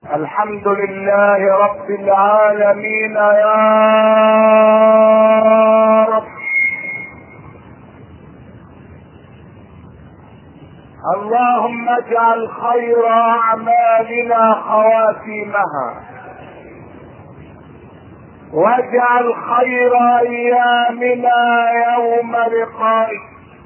الحمد لله رب العالمين يا رب. اللهم اجعل خير اعمالنا خواتيمها، واجعل خير ايامنا يوم لقائك.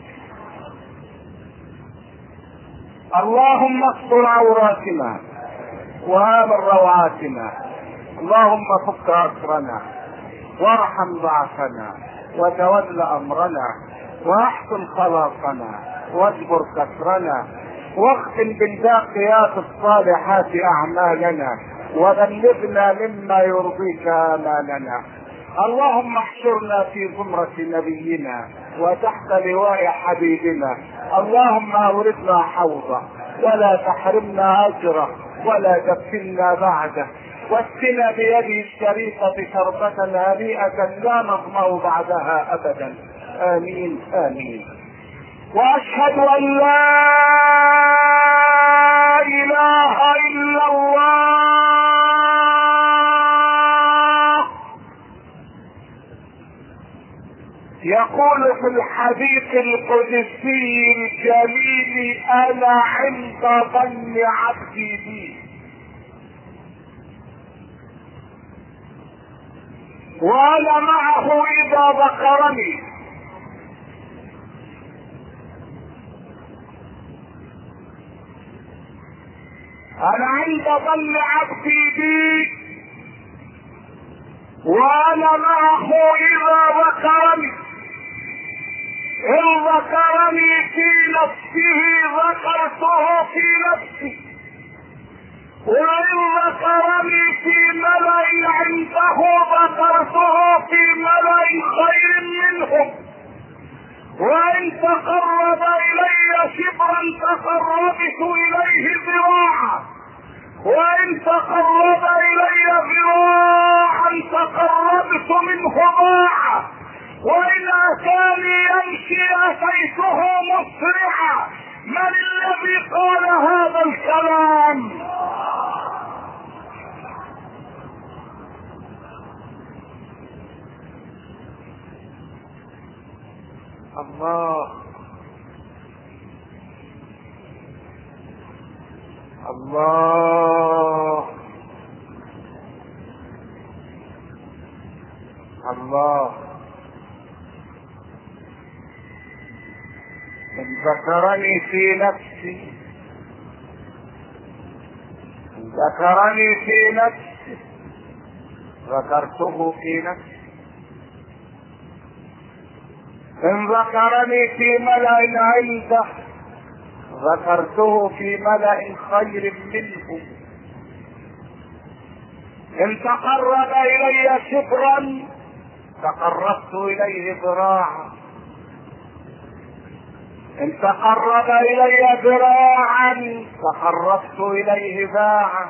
اللهم استر عوراتنا وامن روعاتنا، اللهم فك اسرنا وارحم ضعفنا وتول امرنا واحسن خلاصنا واجبر كسرنا، واختم بالباقيات الصالحات اعمالنا، وبلغنا مما يرضيك امالنا. اللهم احشرنا في زمرة نبينا وتحت لواء حبيبنا. اللهم اوردنا حوضه ولا تحرمنا اجره ولا تفتنا بعده، واسقنا بيده الشريفة شربة هنيئة لا نظمأ بعدها ابدا. امين امين. واشهد ان لا اله الا الله. يقول في الحديث القدسي الجليل: انا عند ظن عبدي بي، وانا معه اذا ذكرني. انا عند ظن عبدي بي وانا معه اذا ذكرني. ان ذكرني في نفسه ذكرته في نفسي، وان ذكرني في ملأ عنده ذكرته في ملأ خير منهم. وان تقرب الي شبرا تقربت اليه ذراعا، وان تقرب الي ذراعا تقربت منه باعا، وان اتاني يمشي اتيته مسرعا. من الذي قال هذا الكلام؟ الله الله الله. ان ذكرني في نفسي، ان ذكرني في نفسي ذكرته في نفسي، ان ذكرني في ملأ عنده ذكرته في ملأ خير منه. ان تقرب الي شبرا تقربت اليه ذراعا، ان تقرب الي ذراعا تقربت اليه باعا،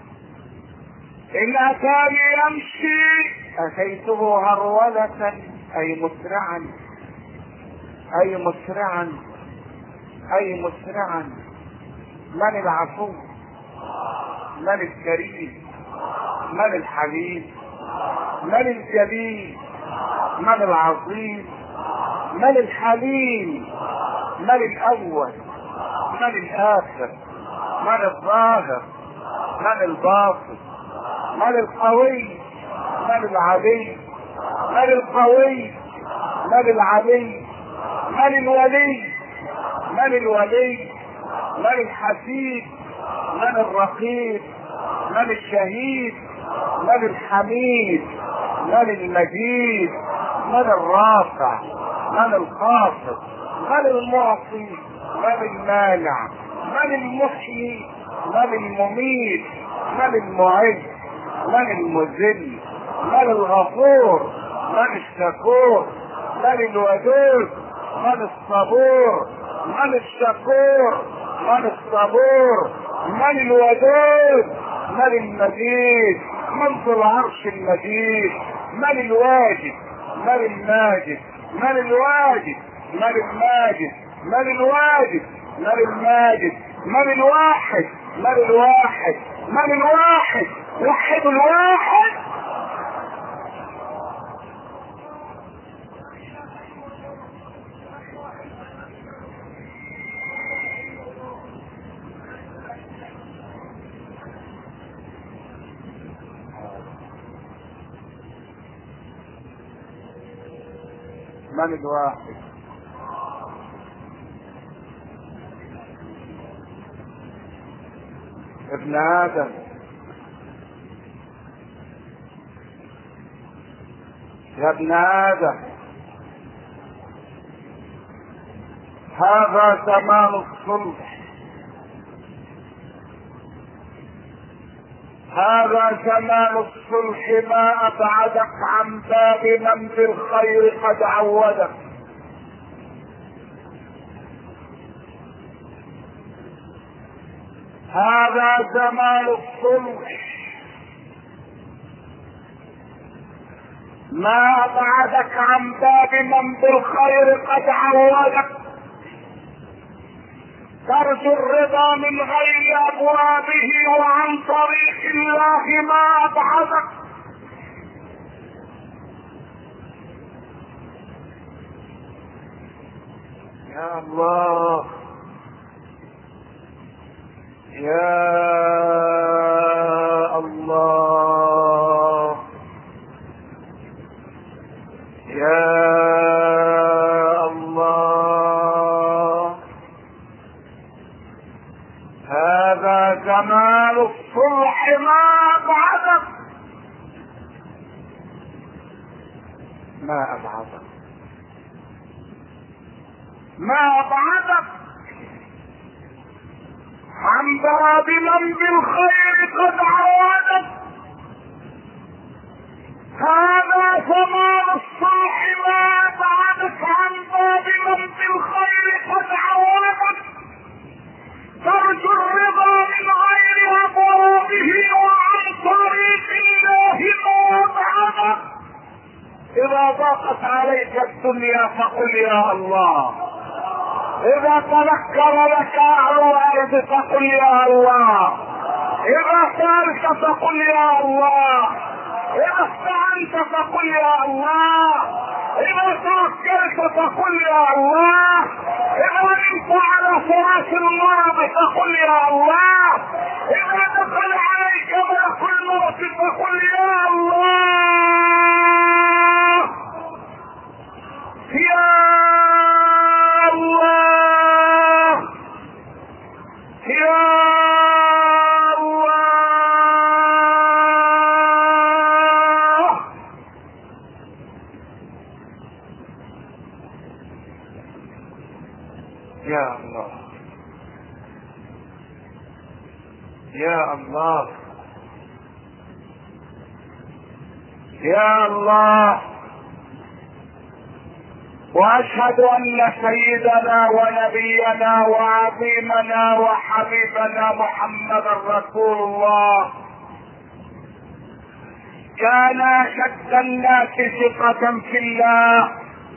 ان اتاني يمشي اتيته هرولة اي مسرعا اي مسرعا اي مسرعا. من العفو؟ من الكريم؟ من الحليم؟ من الجليل؟ من العظيم؟ من الحليم؟ من الاول؟ من الاخر؟ من الظاهر؟ من الباطن؟ من القوي؟ من العلي؟ من القوي؟ من العلي؟ من الولي؟ من الولي؟ من الحسيب؟ من الرقيب؟ من الشهيد؟ من الحميد؟ من المجيد؟ من الرافع؟ من الخافض؟ من المعطي؟ من المانع؟ من المحيي؟ من المميت؟ من المعز؟ من المذل؟ من الغفور؟ من الشكور؟ من الودود؟ من الصبور؟ من الشكور؟ من الصبور؟ من الودود؟ من المجيد؟ من ذو العرش المجيد؟ من الواجد؟ من الماجد؟ من الواجد؟ من الماجد؟ من الواجد؟ من الماجد؟ من الواحد؟ من الواحد؟ من الواحد؟ وحد الواحد. من الواحد؟ ابن آدم، يا ابن آدم، هذا زمان الصلح، هذا زمان الصلح، ما أبعدك عن باب من بالخير قد عودك. هذا زمان الصلح، ما أبعدك عن باب من بالخير قد عودك. ترجو الرضا من غير أبوابه وعن طريق الله ما أبعدك. يا الله، يا الله، يا الله، هذا زمان الصلح ما أبعدك، ما أبعدك، ما أبعدك عن باب من بالخير قد عودك. هذا زمان الصلح، ما أبعدك عن باب من بالخير قد عودك. ترجو الرضا من غير أبوابه وعن طريق الله ما أبعدك. إذا ضاقت عليك الدنيا فقل يا الله، إذا تذكر لك أهل الأرض فقل يا الله، إذا سألت فقل يا الله، إذا استعنت فقل يا الله، إذا توكلت فقل يا الله، إذا نمت على فراش المرض فقل يا الله، إذا دخل عليك ملك الموت فقل يا الله، يا الله، يا الله، يا الله، يا الله، يا الله. واشهد ان سيدنا ونبينا وعظيمنا وحبيبنا محمدا رسول الله كان اشد الناس ثقة في الله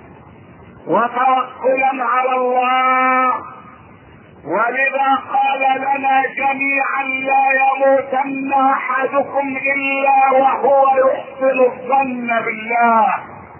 وتوكلا على الله، ولذا قال لنا جميعا لا يموتن احدكم الا وهو يحسن الظن بالله،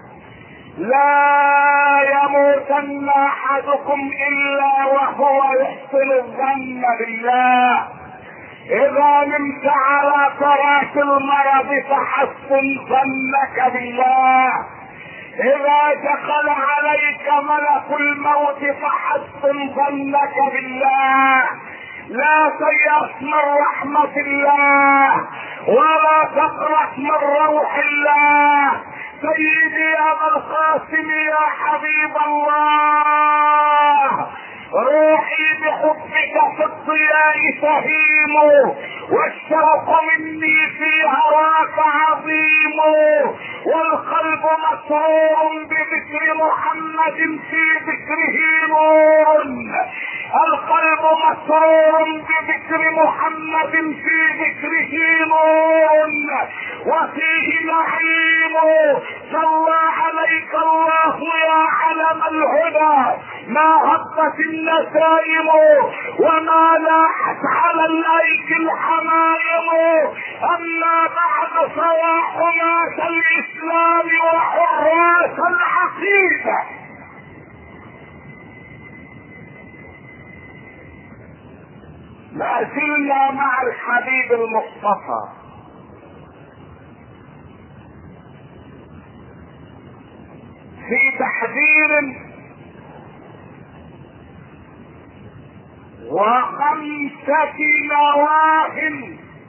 لا يموتن احدكم الا وهو يحسن الظن بالله. اذا نمت على فراش المرض فحسن ظنك بالله، اذا دخل عليك ملك الموت فحسن ظنك بالله، لا تيأس من رحمة الله ولا تقنط من روح الله. سيدي يا ابا القاسم يا حبيب الله، روحي بحبك في الضياء تهيم، والشوق مني في هواك عظيم، والقلب مسرور بذكر محمد في ذكره نور، القلب مسرور بذكر محمد في ذكره نور وفيه نعيم. صلى عليك الله يا علم الهدى، ما هبت النسائم وما لاحت على الايك الحمائم. اما بعد فيا حماة الاسلام وحراس العقيدة، ما زلنا مع الحبيب المصطفى في تحذير وخمسة نواه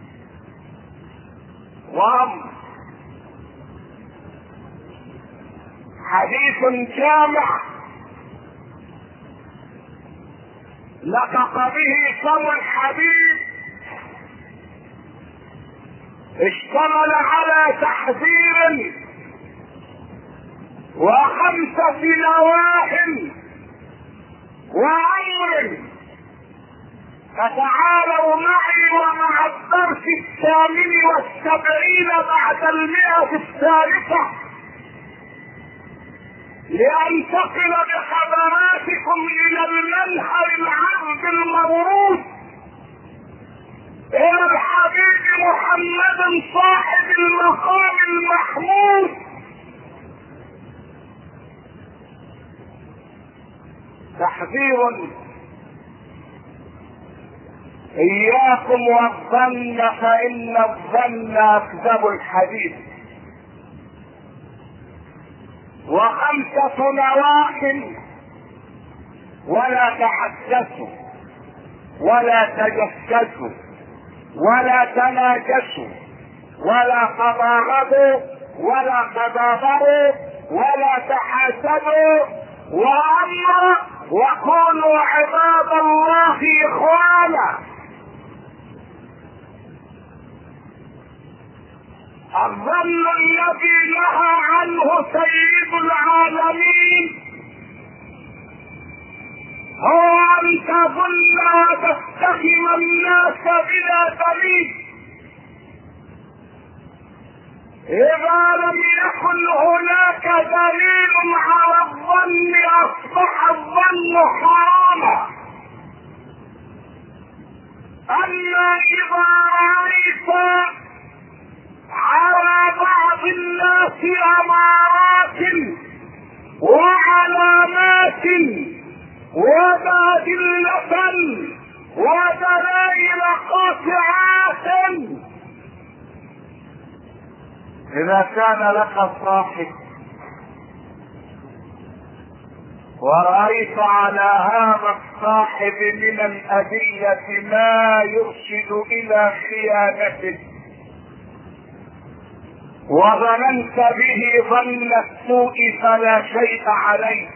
وأمر. حديث جامع نطق به فم الحبيب، اشتمل على تحذير وخمسة نواه وأمر. فتعالوا معي ومع الدرس 78 بعد 100 الثالثة لأنتقل بحضراتكم إلى المنهر العذب المورود، إلى الحبيب محمد صاحب المقام المحمود. تحذير: إياكم والظن فإن الظن أكذب الحديث. وخمسة نواه: ولا تحدثوا ولا تجسسوا ولا تناجشوا ولا تباغضوا ولا تدابروا ولا تحاسدوا. وأمر: وكونوا عباد الله إخوانا. الظن الذي نهى عنه سيد العالمين هو أن تظن وتتهم الناس بلا دليل. إذا لم يكن هناك دليل على الظن أصبح الظن حراما. أما إذا رأيت على بعض الناس أمارات وعلامات وبادلة ودلائل قاطعات، إذا كان لك صاحب ورأيت على هذا الصاحب من الأذية ما يرشد إلى خيانته وظننت به ظن السوء فلا شيء عليه،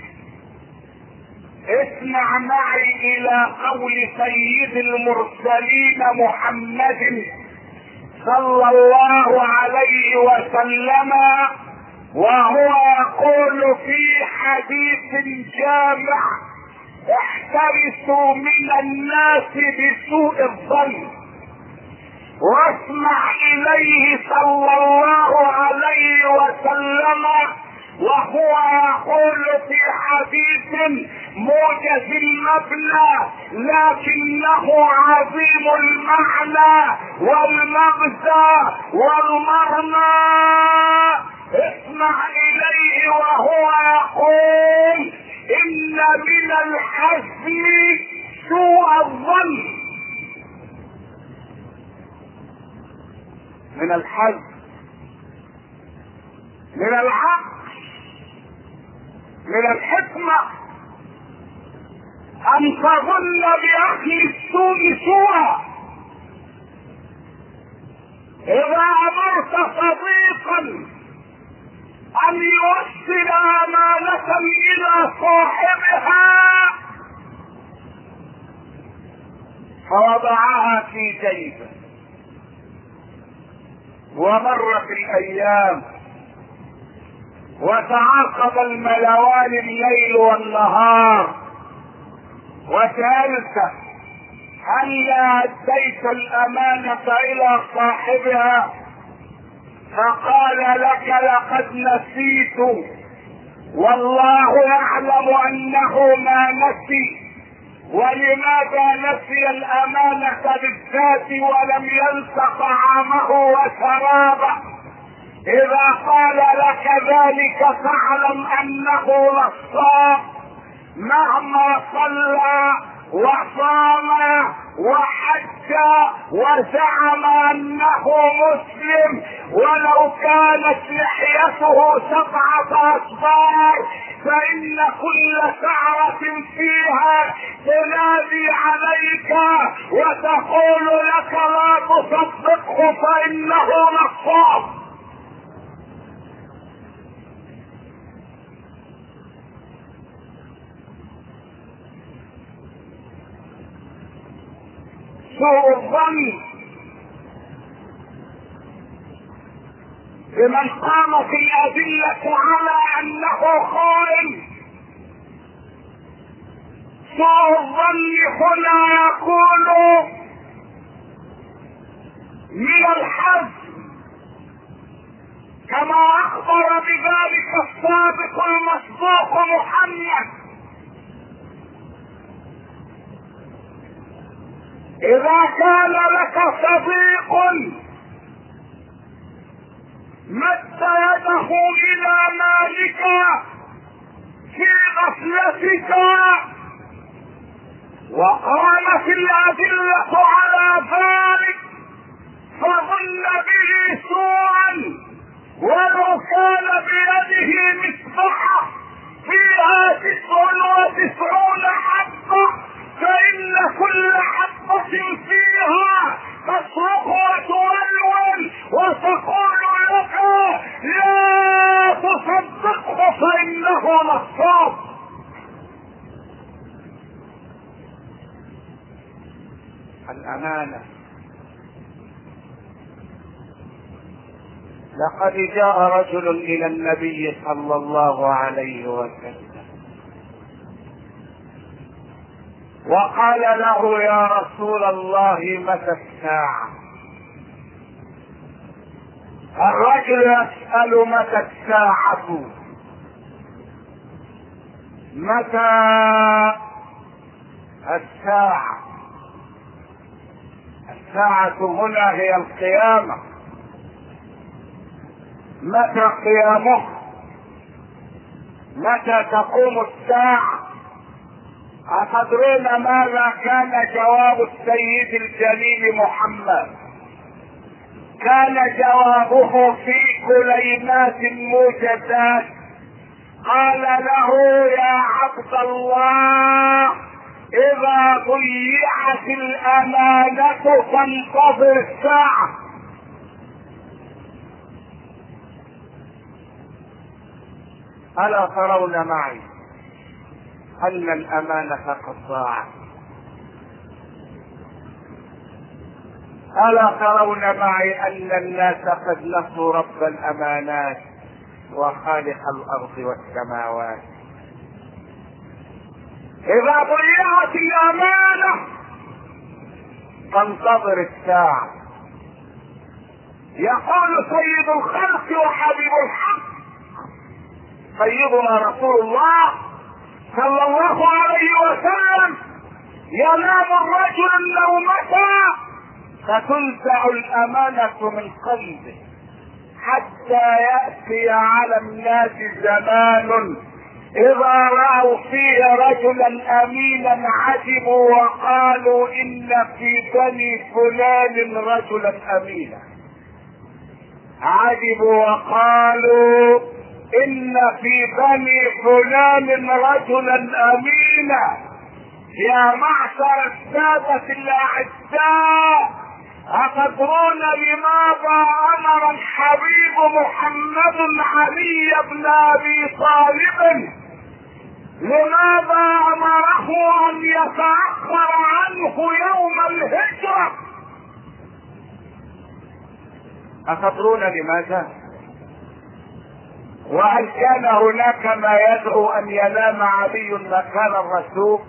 اسمع معي إلى قول سيد المرسلين محمد صلى الله عليه وسلم وهو يقول في حديث جامع: احترسوا من الناس بسوء الظن. واسمع إليه صلى الله عليه وسلم وهو يقول في حديث موجز المبنى لكنه عظيم المعنى والمغزى والمرمى. اسمع إليه وهو يقول: إن من الحزم سوء الظن. من الحزم، من العقل، من الحكمة أن تظن بأهل السوء سوءا. إذا أمرت صديقا أن يوصل أمانة إلى صاحبها فوضعها في جيبه ومرت الأيام وتعاقب الملوان الليل والنهار وسألت: هل أديت الأمانة إلى صاحبها؟ فقال لك: لقد نسيت والله يعلم انه ما نسي. ولماذا نسي الامانة بالذات ولم ينس طعامه وشرابه؟ اذا قال لك ذلك فاعلم انه نصاب، مهما صلى وصام وحج وزعم انه مسلم، ولو كانت لحيته 7 أصبار، فان كل شعرة فيها تنادي عليك وتقول لك لا تصدقه فانه نصاب. سوء الظن بمن قامت الأدلة على أنه خائن. سوء الظن هنا يكون من الحزم، كما أخبر بذلك الصادق المصدوق محمد: إذا كان لك صديق مد يده إلى مالك في غفلتك وقامت الأدلة على ذلك، فظن به سوءا ولو كان بيده مصباح فيها 99 حبة، فإن كل حبة فيها تصرخ وتولول وتقول لك لا تصدقه فإنه نصاب. الأمانة. لقد جاء رجل إلى النبي صلى الله عليه وسلم وقال له: يا رسول الله، متى الساعة؟ الرجل يسأل: متى الساعة؟ متى الساعة؟ الساعة هنا هي القيامة. متى قيامه؟ متى تقوم الساعة؟ أتدرون ماذا كان جواب السيد الجليل محمد؟ كان جوابه في كلمات موجزات. قال له: يا عبد الله، إذا ضيعت الأمانة فانتظر الساعة. ألا ترون معي أن الأمانة قد ضاعت؟ ألا ترون معي أن الناس قد نسوا رب الأمانات وخالق الأرض والسماوات؟ إذا ضيعت الأمانة فانتظر الساعة. يقول سيد الخلق وحبيب الحق سيدنا رسول الله صلى الله عليه وسلم: ينام الرجل النومة فتنزع الأمانة من قلبه حتى يأتي على الناس زمان إذا رأوا فيه رجلا أمينا عجبوا وقالوا: إن في بني فلان رجلا أمينا. عجبوا وقالوا: إن في بني فلان رجلا أمينا. يا معشر السادة الأعزاء، أتدرون لماذا أمر الحبيب محمد علي بن أبي طالب؟ لماذا أمره أن يتأخر عنه يوم الهجرة؟ أتدرون لماذا؟ وهل كان هناك ما يدعو أن ينام علي مكان الرسول؟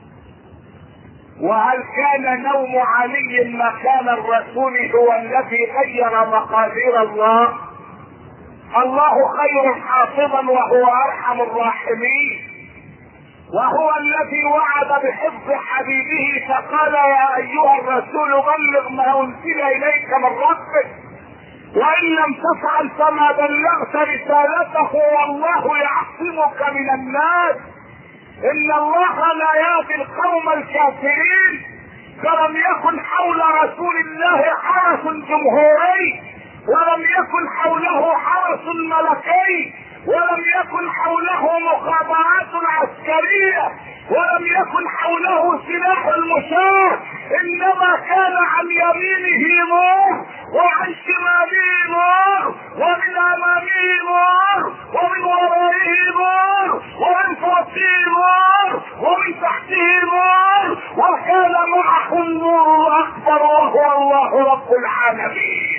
وهل كان نوم علي مكان الرسول هو الذي غير مقادير الله؟ الله خير حافظا وهو ارحم الراحمين، وهو الذي وعد بحفظ حبيبه فقال يا ايها الرسول بلغ ما انزل اليك من ربك وان لم تفعل فما بلغت رسالته والله يعصمك من الناس ان الله لا يهدي القوم الكافرين. فلم يكن حول رسول الله حرس جمهوري، ولم يكن حوله حرس ملكي، ولم يكن حوله مخابرات عسكرية، ولم يكن حوله سلاح المشاة، انما كان عن يمينه نور وعن شماله نور ومن امامه نور ومن ورائه نور ومن فوقه نور ومن تحته نور، وكان معه النور الاكبر وهو الله رب العالمين.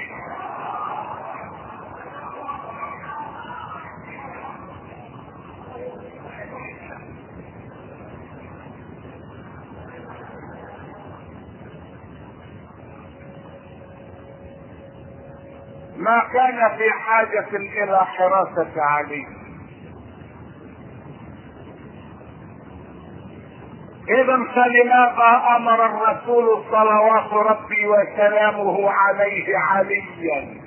ما كان في حاجة الى حراسة علي. اذا فلماذا امر الرسول صلوات ربي وسلامه عليه عليا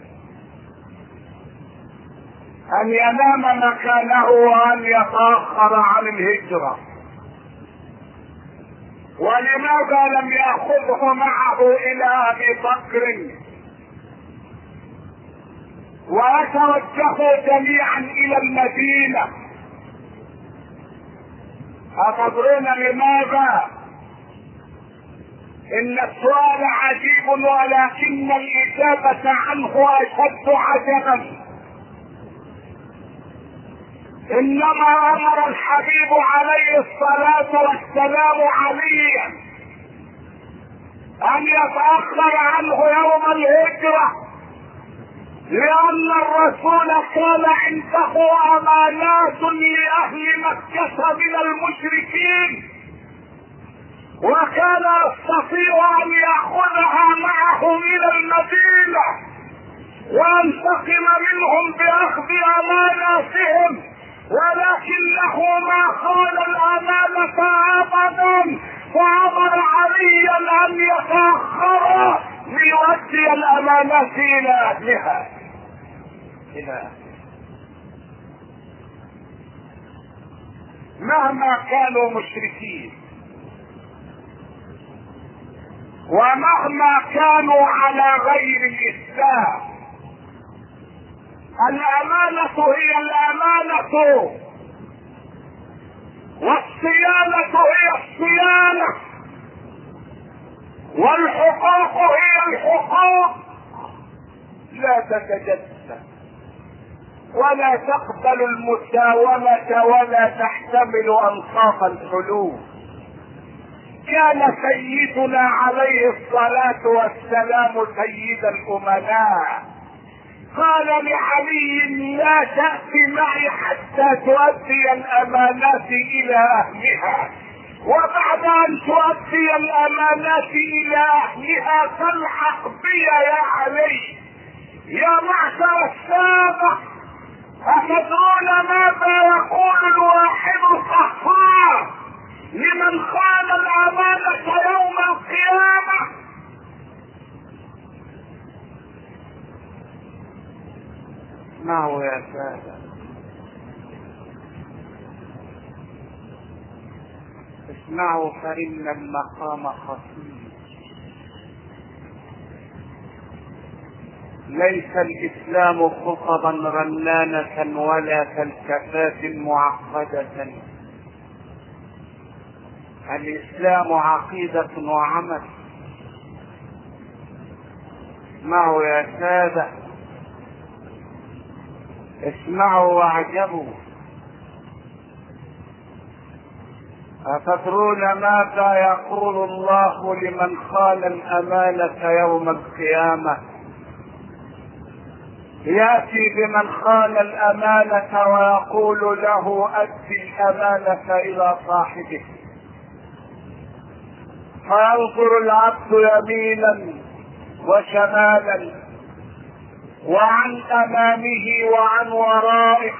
ان ينام مكانه وان يتأخر عن الهجرة؟ ولماذا لم يأخذه معه الى ابي بكر ويتوجهوا جميعا الى المدينة؟ أتدرون لماذا؟ ان السؤال عجيب ولكن الاجابة عنه اشد عجبا. انما امر الحبيب عليه الصلاة والسلام عليا ان يتأخر عنه يوم الهجرة لان الرسول كان عنده امانات لاهل مكة من المشركين، وكان يستطيع ان ياخذها معه الى المدينة وينتقم منهم باخذ اماناتهم، ولكنه ما خان الامانة ابدا، فامر عليا ان يتاخر ليؤدي الامانات الى اهلها. مهما كانوا مشركين ومهما كانوا على غير الاسلام، الامانة هي الامانة والصيانة هي الصيانة والحقوق هي الحقوق، لا تتجسس ولا تقبل المساومة ولا تحتمل انصاف الحلول. كان سيدنا عليه الصلاة والسلام سيد الامناء، قال لعلي لا تأتي معي حتى تؤدي الامانات الى اهلها، وبعد ان تؤدي الامانات الى اهلها فالحق بي يا علي. يا معشر السادة، أتدرون ماذا يقول الواحد القهار لمن خان الأمانة يوم القيامة؟ اسمعوا يا سادة، اسمعوا فإن المقام خطير. ليس الإسلام خطبا رنانة ولا فلسفات معقدة، الإسلام عقيدة وعمل. اسمعوا يا سادة، اسمعوا واعجبوا. أتدرون ماذا يقول الله لمن خان الأمانة يوم القيامة؟ يأتي بمن خان الأمانة ويقول له أدي الأمانة إلى صاحبه، فينظر العبد يمينا وشمالا وعن امامه وعن ورائه،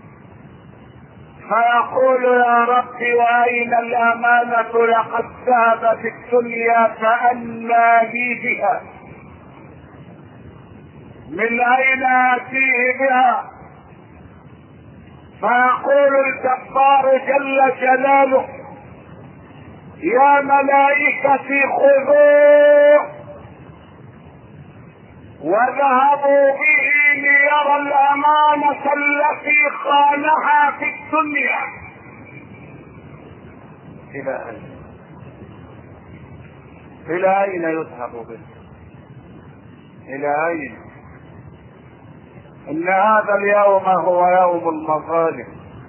فيقول يا رب واين الامانة؟ لقد ذهبت الدنيا فأنى لي بها، من اين اتيه بها؟ فيقول الجبار جل جلاله يا ملائكتي خذوه وذهبوا به ليرى الامانة التي خانها في الدنيا. الى اين يذهب به؟ الى اين؟ ان هذا اليوم هو يوم المظالم،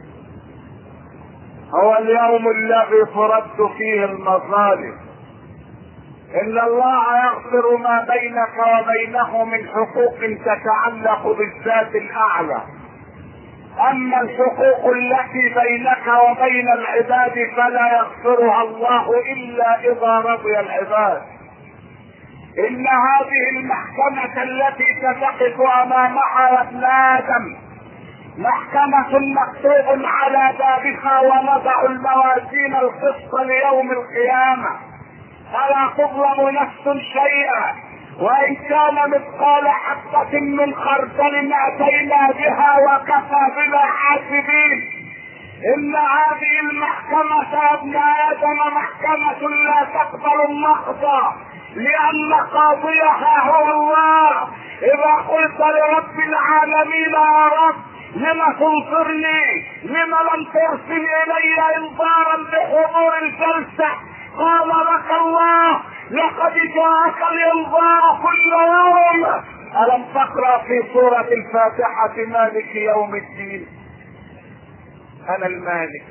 هو اليوم الذي ترد فيه المظالم. ان الله يغفر ما بينك وبينه من حقوق تتعلق بالذات الاعلى، اما الحقوق التي بينك وبين العباد فلا يغفرها الله الا اذا رضي العباد. ان هذه المحكمة التي تقف امامها يا ابن ادم محكمة مكتوب على بابها ونضع الموازين القسط ليوم القيامة، فلا تظلم نفس شيئا، وان كان مثقال حبة من خردل اتينا بها وكفى بنا حاسبين. ان هذه المحكمة يا ابن ادم محكمة لا تقبل النقض، لان قاضيها هو الله. اذا قلت لرب العالمين يا رب لم تنصرني، لم لم ترسل الي انذارا بحضور الجلسة، قال لك الله لقد جاءك الانذار كل يوم. الم تقرأ في سورة الفاتحة مالك يوم الدين؟ انا المالك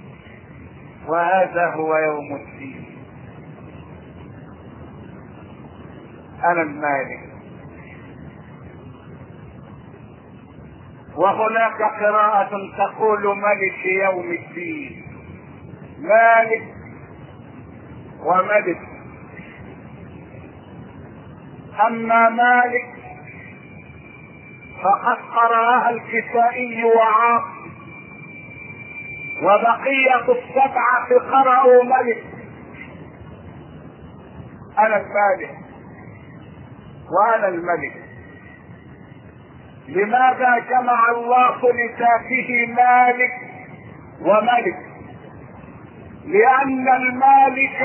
وهذا هو يوم الدين. انا المالك. وهناك قراءة تقول ملك يوم الدين، مالك وملك. اما مالك فقد قرأها الكسائي وعاصم، وبقية السبعة قرأوا ملك. انا المالك وانا الملك. لماذا جمع الله لذاته مالك وملك؟ لان المالك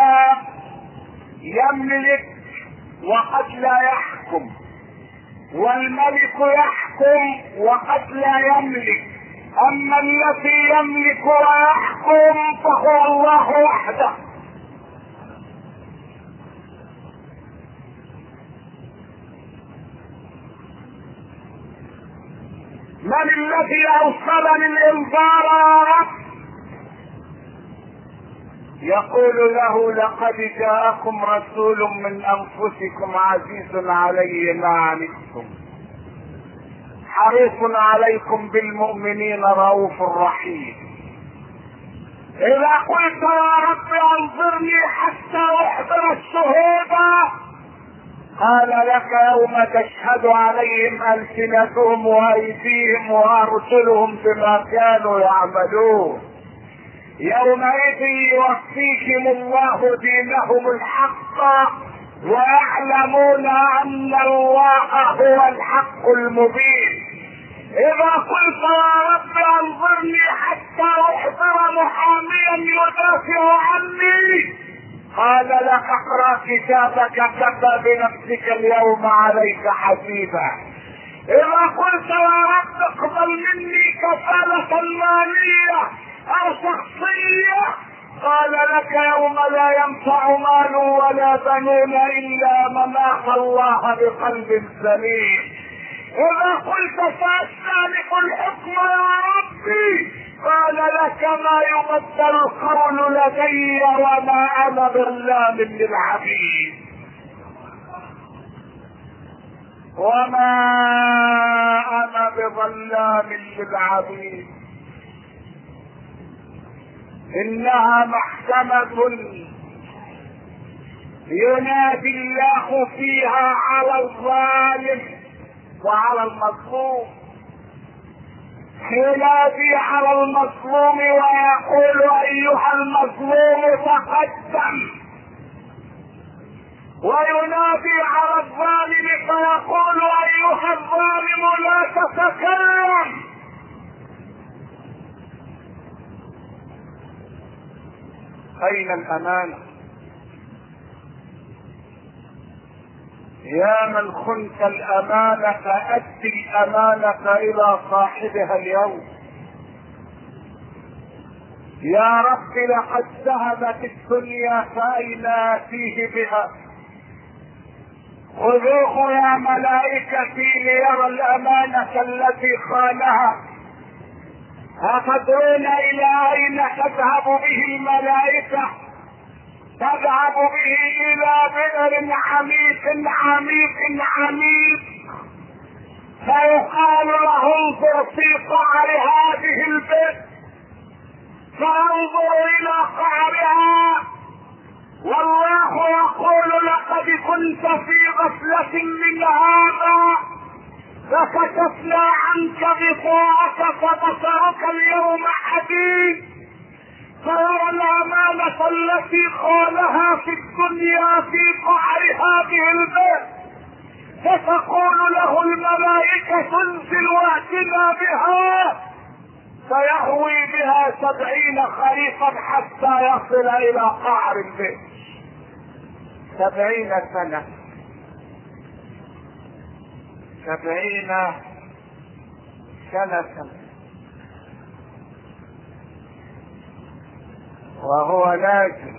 يملك وقد لا يحكم، والملك يحكم وقد لا يملك. اما الذي يملك ويحكم فهو الله وحده. من الذي اوصلني الانذار يا رب؟ يقول له لقد جاءكم رسول من انفسكم عزيز عليه ما عنتم حريص عليكم بالمؤمنين رؤوف رحيم. اذا قلت يا رب انظرني حتى احضر الشهود، قال لك يوم تشهد عليهم ألسنتهم وأيديهم وأرجلهم بما كانوا يعملون، يومئذ يوفيهم الله دينهم الحق ويعلمون أن الله هو الحق المبين. إذا قلت يا رب انظرني حتى أحضر محاميا يدافع عني، قال لك اقرأ كتابك كفى بنفسك اليوم عليك حسيبا. اذا قلت يا رب اقبل مني كفالة مالية او شخصية، قال لك يوم لا ينفع مال ولا بنون الا من اتى الله بقلب سليم. اذا قلت سأستأنف الحكم يا ربي، قال لك ما يبدل القول لدي وما انا بظلام للعبيد. وما انا بظلام للعبيد. انها محكمة ينادي الله فيها على الظالم وعلى المظلوم. ينادي على المظلوم ويقول ايها المظلوم تقدم، وينادي على الظالم فيقول ايها الظالم لا تتكلم. اين الامانه؟ يا من خنت الامانه ادِ الامانه الى صاحبها اليوم. يا رب لقد ذهبت الدنيا فاين اتيه بها. خذوه يا ملائكتي ليرى الامانه التي خانها. أتدرون الى اين تذهب به الملائكه؟ تذهب به الى بئر عميق عميق عميق، فيقال له انظر في قعر هذه البئر، فانظر الى قعرها، والله يقول لقد كنت في غفلة من هذا فكشفنا عنك غطاءك فبصرك اليوم حديد. فيرى الأمانة التي خانها في الدنيا في قعر هذه البئر، فتقول له الملائكة انزل واتنا بها، فيهوي بها 70 خريفا حتى يصل إلى قعر البئر. 70 سنة، 70 سنة، وهو ناجي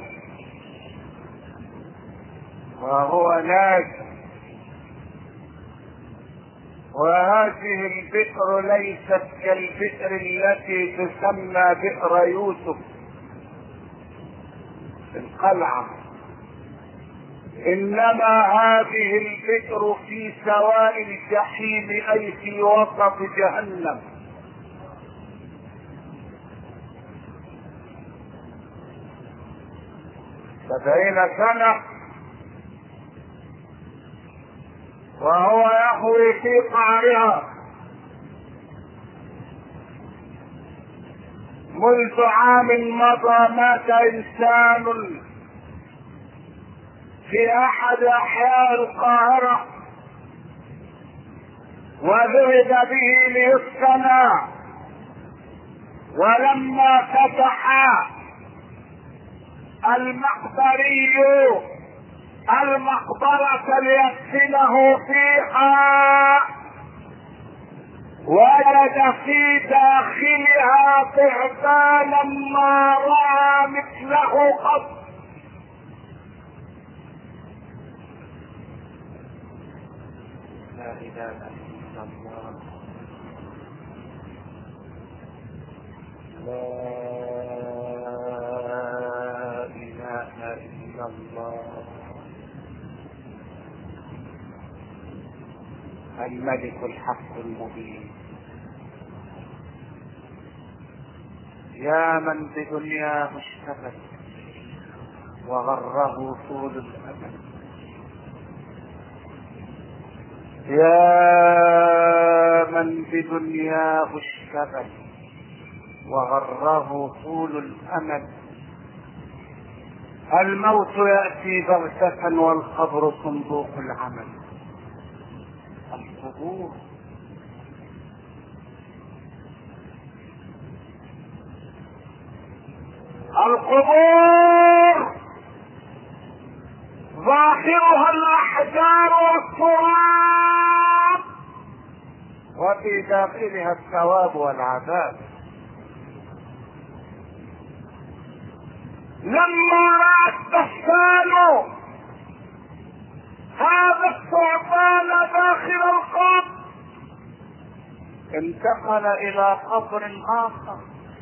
وهو ناجي. وهذه البئر ليست كالبئر التي تسمى بئر يوسف في القلعة، انما هذه البئر في سواء الجحيم اي في وسط جهنم. سبعين سنة وهو يهوي في قعرها. منذ عام مضى مات انسان في احد احياء القاهرة وذهب به ليسكن، ولما فتح المقبري المقبرة ليدفنه فيها وجد في داخلها تعبانا ما رأى مثله قط. لا إله إلا الله، لا إله إلا الله. الملك الحق المبين. يا من بدنياه اشتغل وغره طول الأمل. يا من بدنياه اشتغل وغره طول الأمل. الموت يأتي بغتة والقبر صندوق العمل. القبور القبور ظاهرها الاحجار والتراب وفي داخلها الثواب والعذاب. لما رأى الدهشان هذا الثعبان داخل القبر انتقل الى قبر اخر،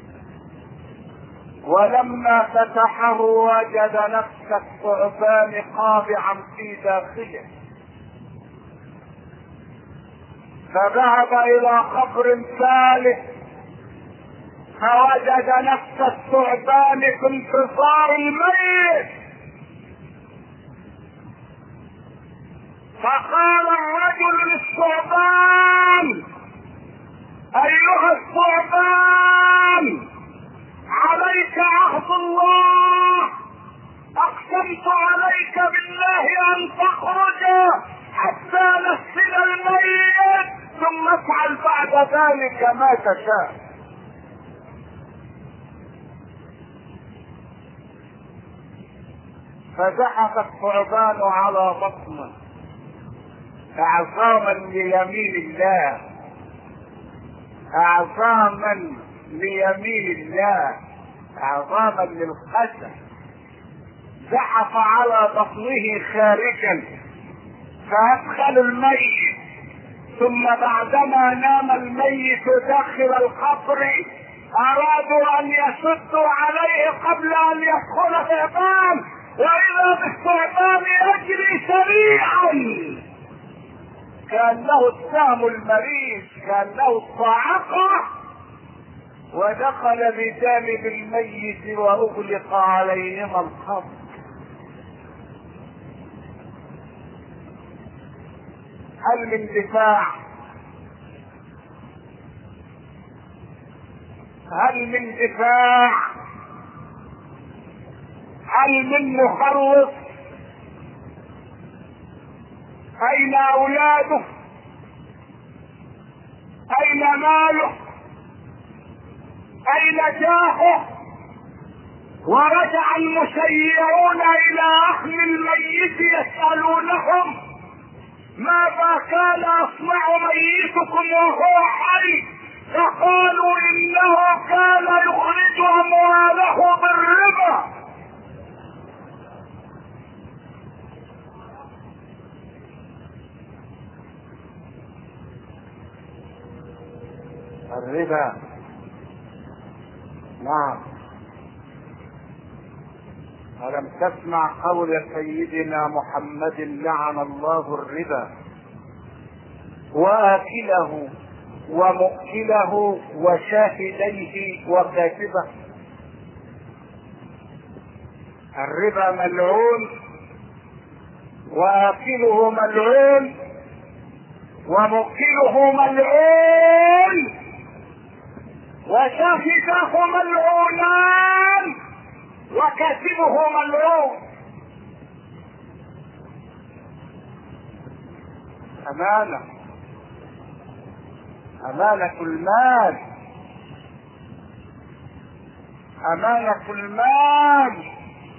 ولما فتحه وجد نفس الثعبان قابعا في داخله، فذهب الى قبر ثالث فوجد نفس الثعبان في انتصار الميت. فقال الرجل الرجل للثعبان: ايها الثعبان، عليك عهد الله، اقسمت عليك بالله ان تخرج حتى نغسل الميت ثم افعل بعد ذلك ما تشاء. فزحف الثعبان على بطنه اعظاما ليمين الله، اعظاما ليمين الله، اعظاما للقسم. زحف على بطنه خارجا فادخلوا الميت، ثم بعدما نام الميت داخل القبر ارادوا ان يشدوا عليه قبل ان يدخل ثعبان، واذا بالثعبان يجري سريعا كانه السهم المريض، كانه الصاعقه، ودخل بجانب الميت واغلق عليهما القبر. هل من دفاع؟ هل من دفاع؟ هل من مخلص؟ اين اولاده؟ اين ماله؟ اين جاهه؟ ورجع المشيعون الى اهل الميت يسألونهم: ماذا كان يصنع ميتكم وهو حي؟ فقالوا انه كان يخرج امواله بالربا. الربا، نعم. ألم تسمع قول سيدنا محمد: لعن الله الربا وآكله ومؤكله وشاهديه وكاتبه. الربا ملعون، وآكله ملعون، ومؤكله ملعون، وشاهداه ملعونان، وكاتبه ملعون. أمانة، أمانة المال، أمانة المال.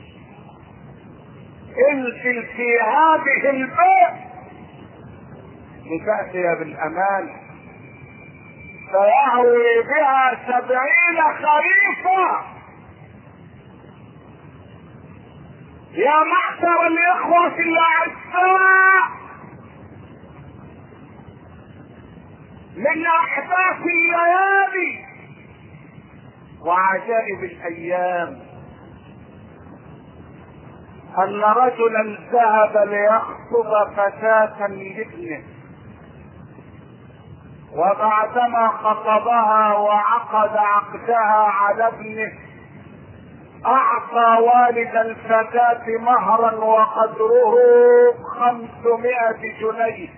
انزل في هذه البيت لتأتي بالأمان، فيهوي بها 70 خريفا. يا معشر الإخوة الأعزاء، من أحداث الليالي وعجائب الأيام أن رجلا ذهب ليخطب فتاة لابنه، وبعدما خطبها وعقد عقدها على ابنه أعطى والد الفتاة مهرا وقدره 500 جنيه،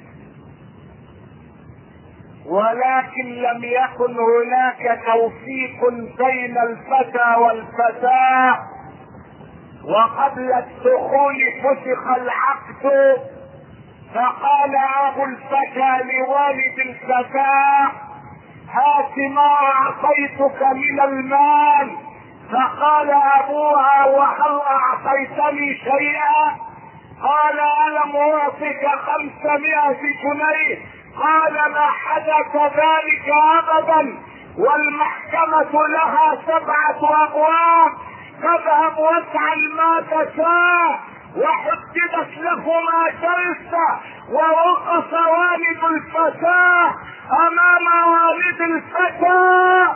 ولكن لم يكن هناك توفيق بين الفتى والفتاة، وقبل الدخول فسخ العقد. فقال ابو الفتى لوالد الفتاة: هات ما اعطيتك من المال. فقال ابوها: وهل اعطيتني شيئا؟ قال: الم اعطك 500 جنيه؟ قال: ما حدث ذلك ابدا، والمحكمة لها 7 ابواب، فاذهب وافعل ما تشاء. وحددت لهما جلسة، ووقف والد الفتاة امام والد الفتاة،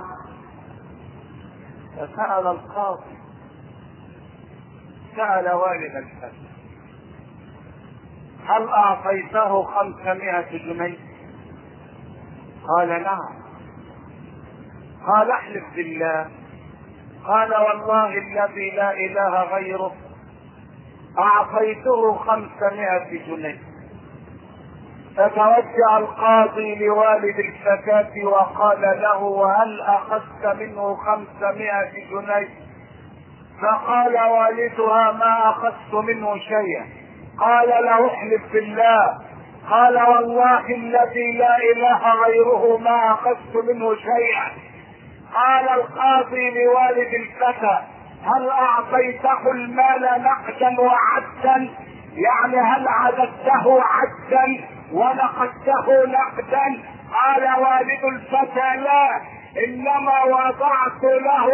فسأل القاضي، سأل والد الفتاة: هل اعطيته 500 جنيه؟ قال: نعم. قال: احلف بالله. قال: والله الذي لا اله غيره اعطيته 500 جنيه. فتوجه القاضي لوالد الفتاة وقال له: هل اخذت منه 500 جنيه؟ فقال والدها: ما اخذت منه شيئا. قال: له احلف بالله. قال: والله الذي لا اله غيره ما اخذت منه شيئا. قال القاضي لوالد الفتى: هل اعطيته المال نقدا وعدا؟ يعني هل عددته عدا ونقدته نقدا؟ قال والد الفتى: لا، انما وضعت له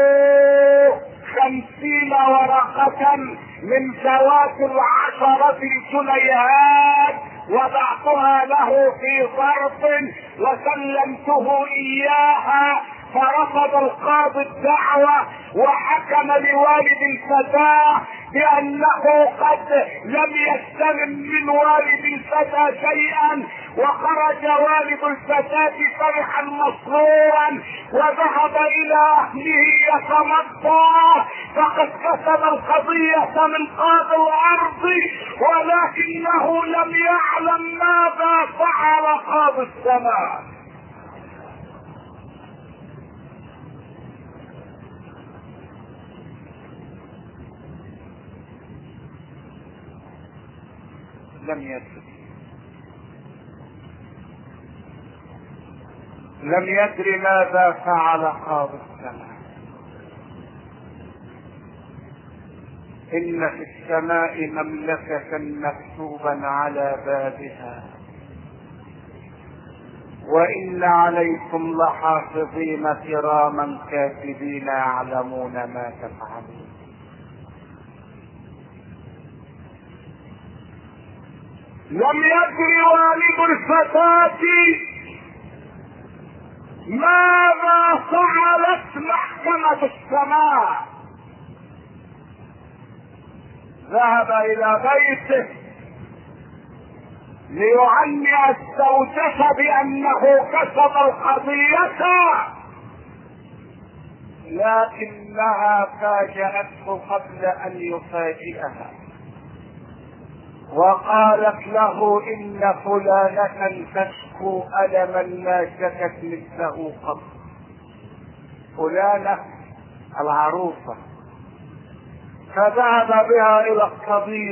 50 ورقة من ذوات 10 جنيهات، وضعتها له في ظرف وسلمته اياها. فرفض القاضي الدعوة وحكم لوالد الفتاة بأنه قد لم يستلم من والد الفتاة شيئا. وخرج والد الفتاة فرحا مسرورا وذهب إلى أهله يتمطى، فقد كسب القضية من قاضي الأرض، ولكنه لم يعلم ماذا فعل قاضي السماء. لم يدري ماذا فعل قاضي السماء. إن في السماء مملكة مكتوبا على بابها، وإن عليكم لحافظين كراما كاتبين يعلمون ما تفعلون. لم يدري والد الفتاة ماذا فعلت محكمة السماء. ذهب الى بيته ليعني الزوجة بانه كسب القضية، لكنها فاجأته قبل ان يفاجئها، وقالت له: ان فلانة تشكو ألما لا شكت مثله قط. فلانة العروسة. فذهب بها الى الطبيب،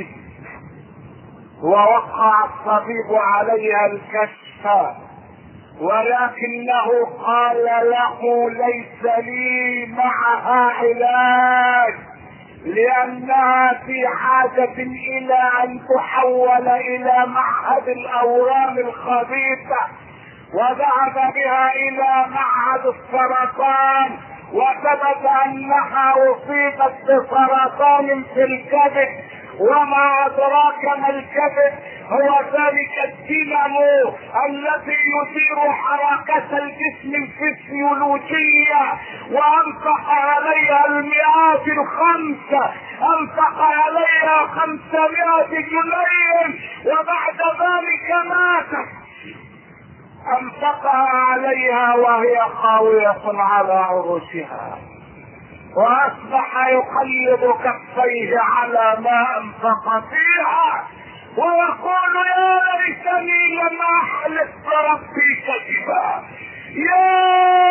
ووقع الطبيب عليها الكشف، ولكنه قال له: ليس لي معها علاج، لانها في حاجة الى ان تحول الى معهد الاورام الخبيثة. وذهب بها الى معهد السرطان، وثبت انها اصيبت بسرطان في الكبد. وما ادراك ما الكبد؟ هو ذلك الدينام الذي يدير حركة الجسم الفسيولوجية. وانفق عليها 105، انفق عليها 500 جنيه، وبعد ذلك ماتت. انفقها عليها وهي خاوية على عروشها، واصبح يقلب كفيه على ما انفق فيها ويقول: يا ليتني لم احلف بربي كذبا، يا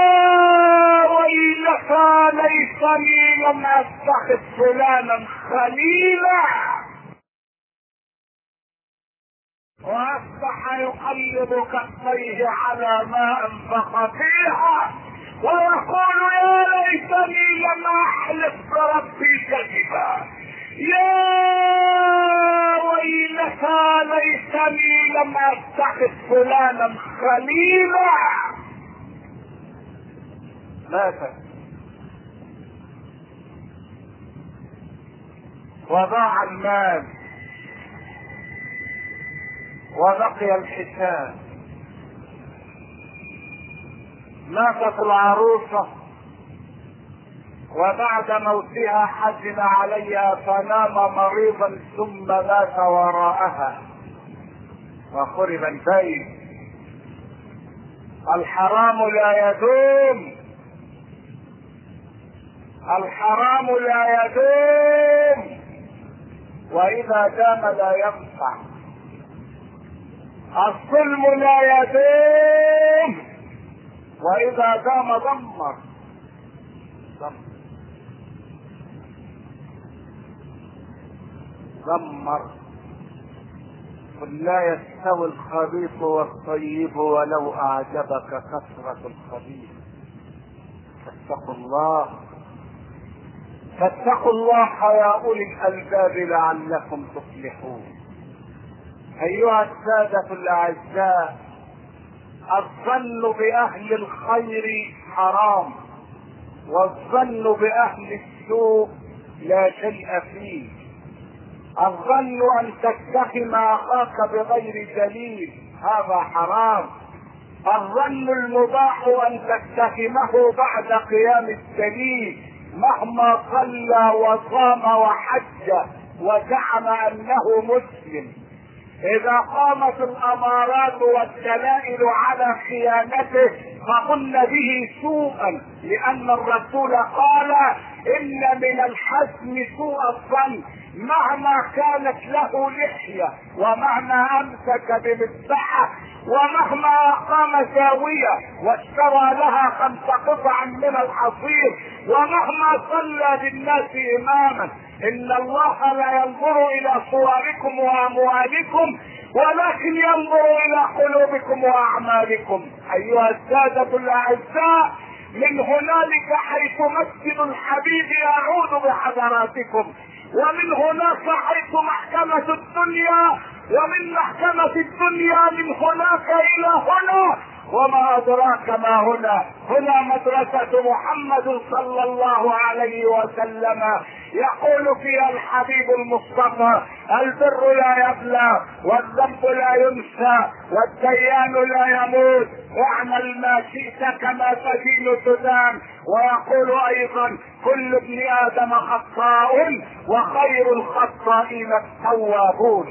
ويلتى ليتني لم اتخذ فلانا خليلا. واصبح يقلب كفيه على ما انفق فيها ويقول: يا ليتني لم احلف بربي كذبا، يا ويلتى ليتني لم اتخذ فلانا خليلا. ماتت وضاع المال وبقي الحساب. ماتت العروسة، وبعد موتها حزن عليها فنام مريضا ثم مات وراءها وخرب البيت. الحرام لا يدوم، الحرام لا يدوم، واذا دام لا ينفع. الظلم لا يدوم، واذا دام دمر. دمر. قل لا يستوي الخبيث والطيب ولو اعجبك كثرة الخبيث. فاتقوا الله، فاتقوا الله يا اولي الالباب لعلكم تفلحون. ايها السادة الاعزاء، الظن باهل الخير حرام، والظن باهل السوء لا شيء فيه. الظن ان تتهم اخاك بغير دليل هذا حرام. الظن المباح ان تتهمه بعد قيام الدليل، مهما صلى وصام وحج وزعم انه مسلم. اذا قامت الامارات والدلائل على خيانته فظن به سوءا، لان الرسول قال ان من الحزم سوء الظن، مهما كانت له لحية، ومهما امسك بمذبحة، ومهما اقام زاوية واشترى لها 5 قطع من الحصير، ومهما صلى بالناس اماما. ان الله لا ينظر الى صوركم واموالكم ولكن ينظر الى قلوبكم واعمالكم. ايها السادة الاعزاء، من هنالك حيث مسجد الحبيب يعود بحضراتكم، ومن هناك حيث محكمة الدنيا، ومن محكمة الدنيا من هناك الى هنا، وما ادراك ما هنا. هنا مدرسة محمد صلى الله عليه وسلم، يقول فيها الحبيب المصطفى: البر لا يبلى، والذنب لا ينسى، والديان لا يموت، واعمل ما شئت كما تدين تدان. ويقول ايضا: كل ابن ادم خطاء وخير الخطائين التوابون.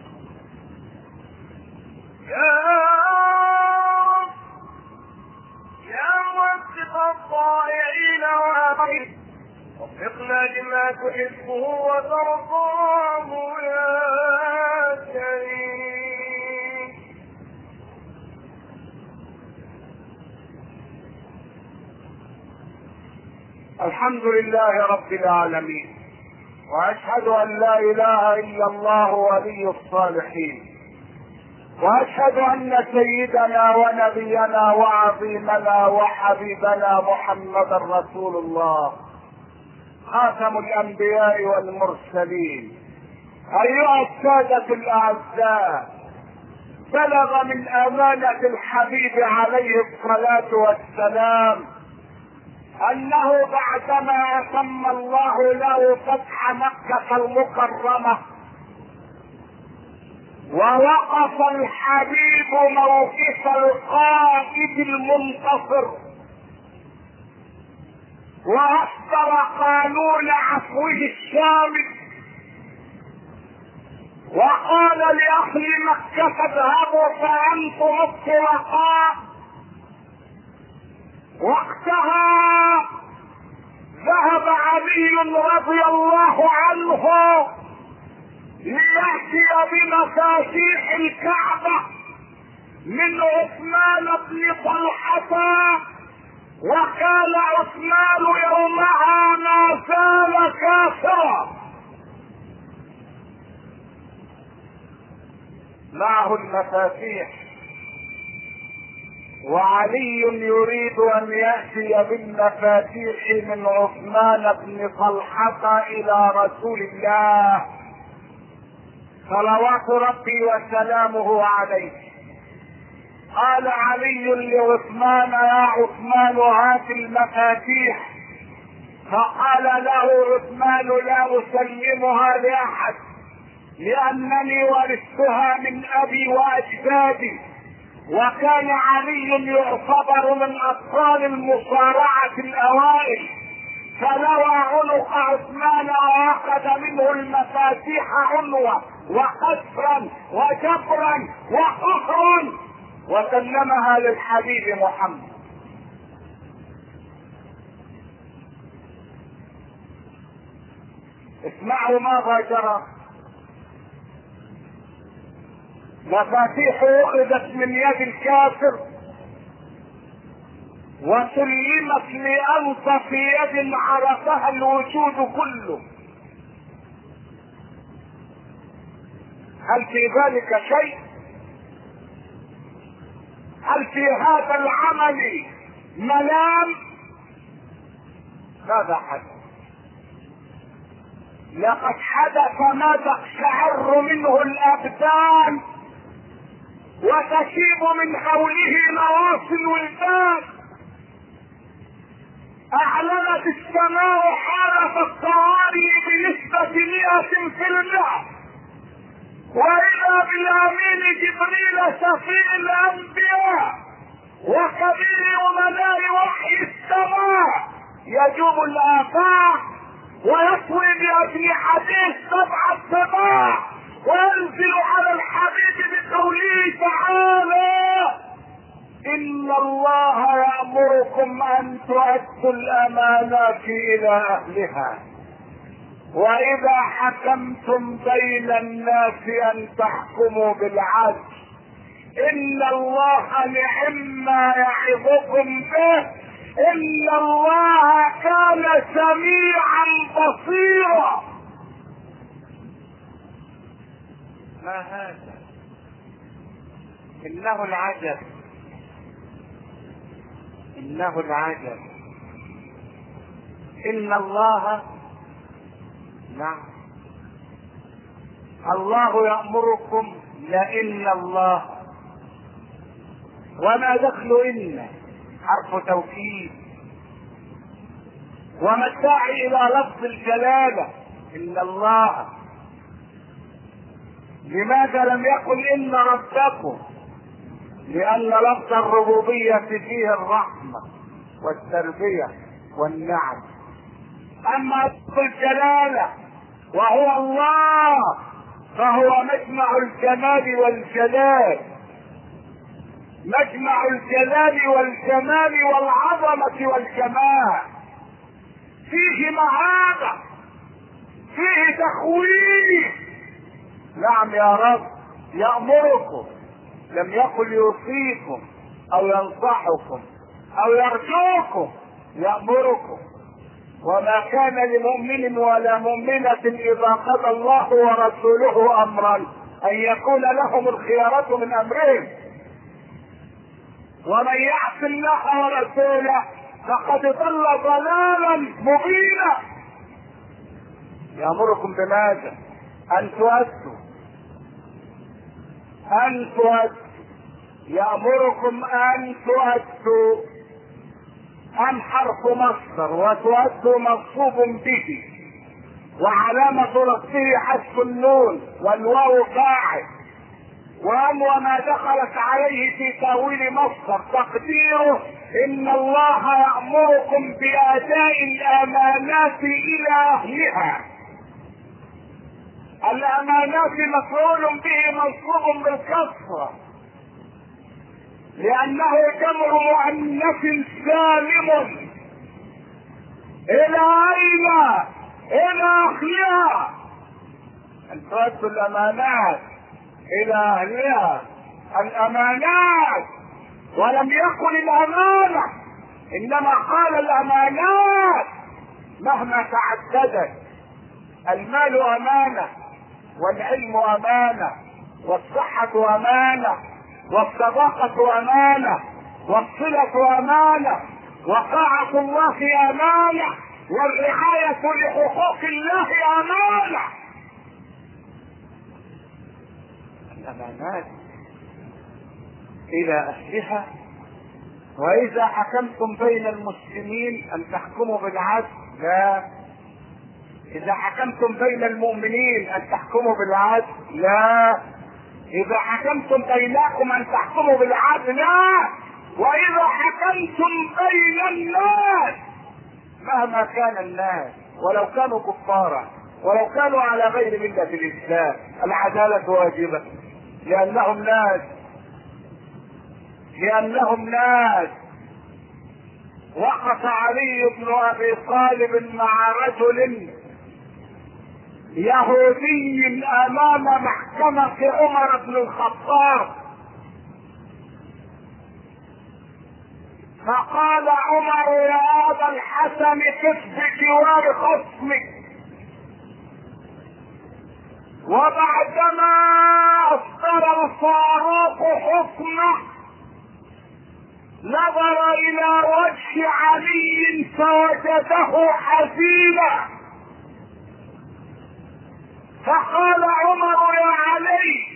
يا موفق الطائعين وامين، وفقنا لما تحبه وترضاه يا كريم. الحمد لله رب العالمين، واشهد ان لا اله الا الله ولي الصالحين، واشهد ان سيدنا ونبينا وعظيمنا وحبيبنا محمدا رسول الله، خاتم الانبياء والمرسلين. ايها السادة الاعزاء، بلغ من امانة الحبيب عليه الصلاة والسلام انه بعدما اتم الله له فتح مكة المكرمة ووقف الحبيب موقف القائد المنتصر واصدر قانون عفوه الشامل، وقال لاهل مكة: اذهبوا فانتم الطلقاء. وقتها ذهب علي رضي الله عنه ليأتي بمفاتيح الكعبة من عثمان بن طلحة، وكان عثمان يومها ما زال كافرا. معه المفاتيح، وعلي يريد ان يأتي بالمفاتيح من عثمان بن طلحة الى رسول الله صلوات ربي وسلامه عليه. قال علي لعثمان: يا عثمان هات المفاتيح. فقال له عثمان: لا اسلمها لاحد، لانني ورثتها من ابي واجدادي، وكان علي يعتبر من ابطال المصارعة الاوائل. فلوى عنق عثمان واخذ منه المفاتيح عنوة وقسرا وجبرا وقهرا، وسلمها للحبيب محمد. اسمعوا ماذا جرى. مفاتيح اخذت من يد الكافر وسلمت لأنصف يد عرفها الوجود كله. هل في ذلك شيء؟ هل في هذا العمل ملام؟ ماذا حدث؟ لقد حدث ما تقشعر منه الابدان وتشيب من حوله نواصي الولدان. اعلنت السماء حالة الطوارئ بنسبة 100%، واذا بالامين جبريل شفيع الانبياء وكبير امناء وحي السماء يجوب الافاق ويطوي باجنحته 7 سماء وينزل على الحبيب بقوله تعالى: ان الله يأمركم ان تؤدوا الامانات الى اهلها واذا حكمتم بين الناس ان تحكموا بالعدل ان الله نعما يعظكم به ان الله كان سميعا بصيرا. ما هذا؟ انه العجب، انه العجب. ان الله، نعم، الله يأمركم، لإن الله، وما دخل إن حرف توكيد، وما الداعي إلى لفظ الجلالة إن الله؟ لماذا لم يقل إن ربكم؟ لأن لفظ الربوبية فيه الرحمة والتربية والنعم. أما لفظ الجلالة وهو الله فهو مجمع الجمال والجلال، مجمع الجلال والجمال والعظمة والكمال، فيه معاني، فيه تخويف. نعم يا رب يأمركم، لم يقل يوصيكم او ينصحكم او يرجوكم، يأمركم. وما كان لمؤمن ولا مؤمنة اذا قضى الله ورسوله امرا ان يكون لهم الخيارة من امرهم، ومن يعص الله ورسوله فقد ضل ضلالا مبينا. يأمركم بماذا؟ ان تؤدوا، ان تؤدوا، يأمركم ان تؤدوا. ان حرف مصدر وتؤدوا منصوب به وعلامة رفعه حذف النون والواو فاعل، وان وما دخلت عليه في تأويل مصدر تقديره ان الله يأمركم بأداء الامانات الى اهلها. الامانات مفعول به منصوب بالكسرة لانه جمع مؤنث سالم. الى اين؟ الى اهلها. ان تؤدوا الامانات الى اهلها، الامانات، ولم يقل الامانة انما قال الامانات مهما تعددت. المال امانة، والعلم امانة، والصحة امانة، والصداقة امانة، والصلة امانة، وطاعة الله امانة، والرعاية لحقوق الله امانة. الامانات الى اهلها. واذا حكمتم بين المسلمين ان تحكموا بالعدل، لا. اذا حكمتم بين المؤمنين ان تحكموا بالعدل، لا. اذا حكمتم بينكم ان تحكموا بالعدل، لا. واذا حكمتم بين الناس مهما كان الناس ولو كانوا كفارا ولو كانوا على غير ملة الاسلام، العدالة واجبة لانهم ناس، لانهم ناس. وقف علي بن ابي طالب مع رجل يهودي امام محكمة عمر بن الخطاب، فقال عمر يا ابا الحسن كف بجوار خصمك. وبعدما اصدر الفاروق حكمه نظر الى وجه علي فوجده حزينا، فقال عمر يا علي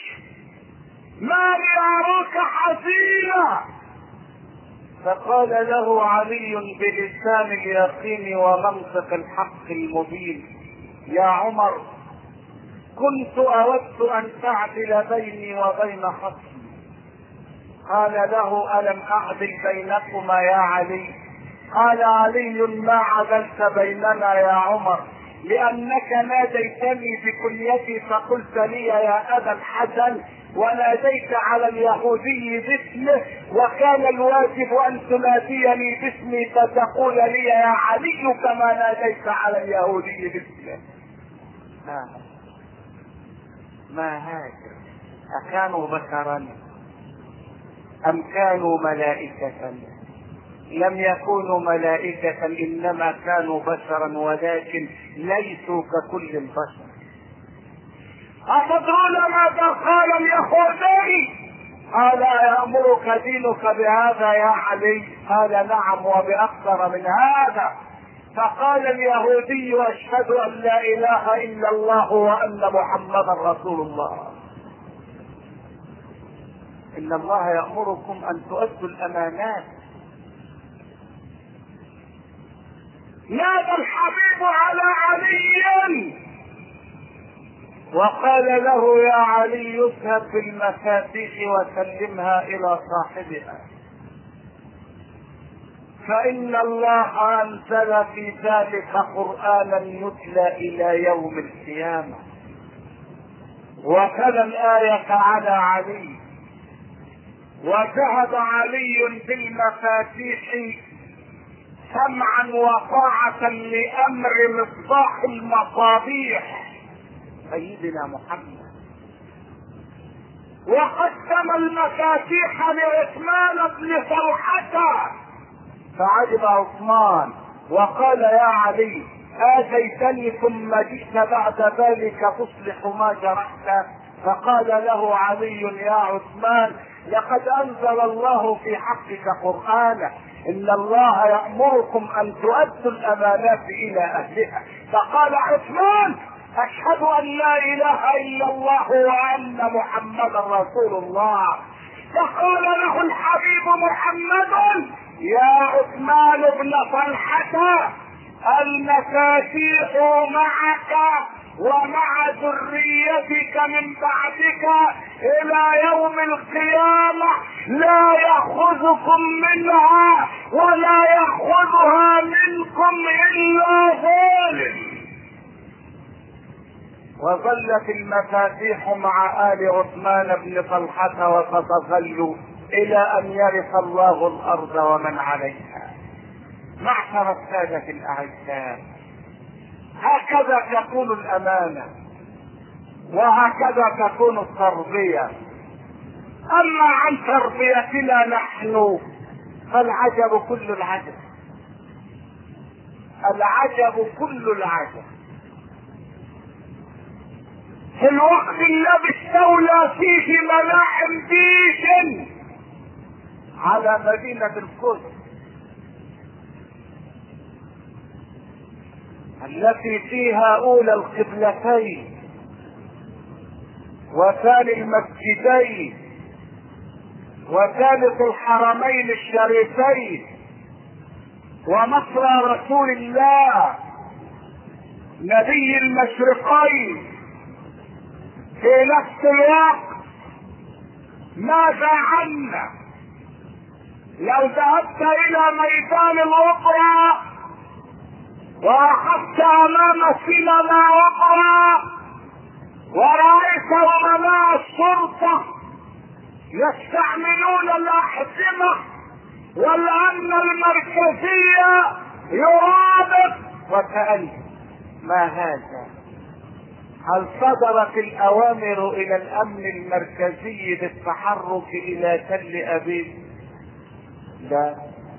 ما لي اراك حزينا؟ فقال له علي بلسان اليقين ومنطق الحق المبين يا عمر كنت اود ان تعدل بيني وبين خصمي. قال له الم اعدل بينكما يا علي؟ قال علي ما عدلت بيننا يا عمر لانك ناديتني بكنيتي فقلت لي يا ابا الحسن وناديت على اليهودي باسمه، وكان الواجب ان تناديني باسمي فتقول لي يا علي كما ناديت على اليهودي باسمه. ما هذا؟ أكانوا بشرا أم كانوا ملائكة؟ لم يكونوا ملائكة إنما كانوا بشرا ولكن ليسوا ككل البشر. أتدرون ماذا قال اليهودي؟ قال يأمرك دينك بهذا يا علي؟ قال نعم وبأكثر من هذا. فقال اليهودي أشهد أن لا إله إلا الله وأن محمدا رسول الله. إن الله يأمركم أن تؤدوا الأمانات. نادى الحبيب على علي وقال له يا علي اذهب بالمفاتيح وسلمها إلى صاحبها، فإن الله أنزل في ذلك قرآنا يتلى إلى يوم القيامة. وتلا الآية على علي، وذهب علي بالمفاتيح سمعا وطاعة لأمر مصباح المصابيح سيدنا محمد، وقدم المفاتيح لعثمان بن طلحة. فعجب عثمان وقال يا علي آتيتني ثم جئت بعد ذلك تصلح ما جرحت؟ فقال له علي يا عثمان لقد أنزل الله في حقك قرآنا إن الله يأمركم أن تؤدوا الأمانات إلى أهلها. فقال عثمان أشهد أن لا إله إلا الله وأن محمدا رسول الله. فقال له الحبيب محمد يا عثمان بن طلحة المفاتيح معك ومع ذريتك من بعدك الى يوم القيامة، لا يأخذكم منها ولا يأخذها منكم الا ظالم. وظلت المفاتيح مع آل عثمان بن طلحة وتتظل الى ان يرث الله الارض ومن عليها. معشر السادة الاعزاء، هكذا تكون الامانة وهكذا تكون التربية. اما عن تربيتنا نحن فالعجب كل العجب، العجب كل العجب. في الوقت الذي استولى فيه ملاحم جيش على مدينة القدس التي فيها اولى القبلتين وثاني المسجدين وثالث الحرمين الشريفين ومصر رسول الله نبي المشرقين، في نفس الوقت ماذا عنا لو ذهبت الى ميدان الاوبرا واخذت امام سينما اوبرا ورأيت امناء الشرطة يستعملون الاحزمة والامن المركزية يرابط وكأن ما هذا هل صدرت الأوامر إلى الأمن المركزي بالتحرك إلى تل أبيب؟ لا.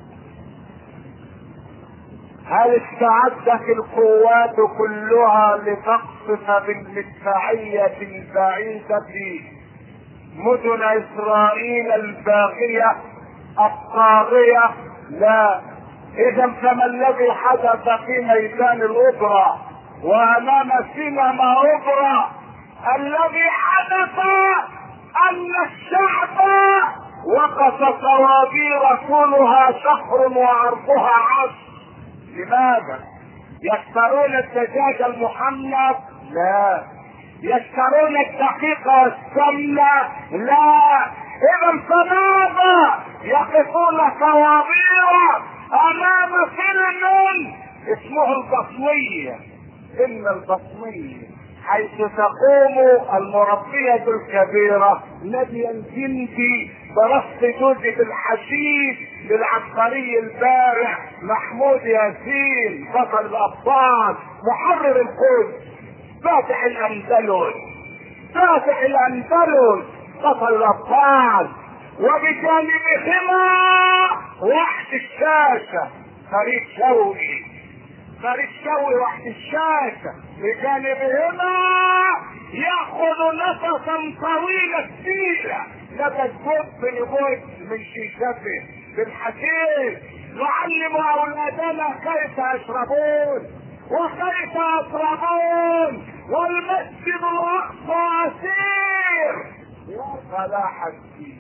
هل استعدت القوات كلها لتقصف بالمدفعية البعيدة مدن إسرائيل الباغية الطاغية؟ لا. إذا فما الذي حدث في ميدان الأوبرا وأمام سينما أوبرا؟ الذي حدث أن الشعب وقف طوابير طولها شهر وعرضها عشر. لماذا؟ يشترون الدجاج المحمص؟ لا. يشترون الدقيق والسمنة؟ لا. إذا فماذا يقفون طوابير أمام فيلم اسمه البصمية؟ فيلم البصمية، حيث تقوم المربية الكبيرة نادية الجندي برص جوزة الحشيش للعبقري البارع محمود ياسين بطل الأبطال محرر القدس فاتح الأندلس، فاتح الأندلس بطل الأبطال، وبجانبهما وحش الشاشة فريد شوقي، فريد شوقي وحش الشاشة بجانبهما يأخذ نفسا طويل السيلة لدى الجب من شيشته بالحشيش يعلم أولادنا كيف يشربون وكيف يشربون، والمسجد الأقصى أسير وصلاح الدين.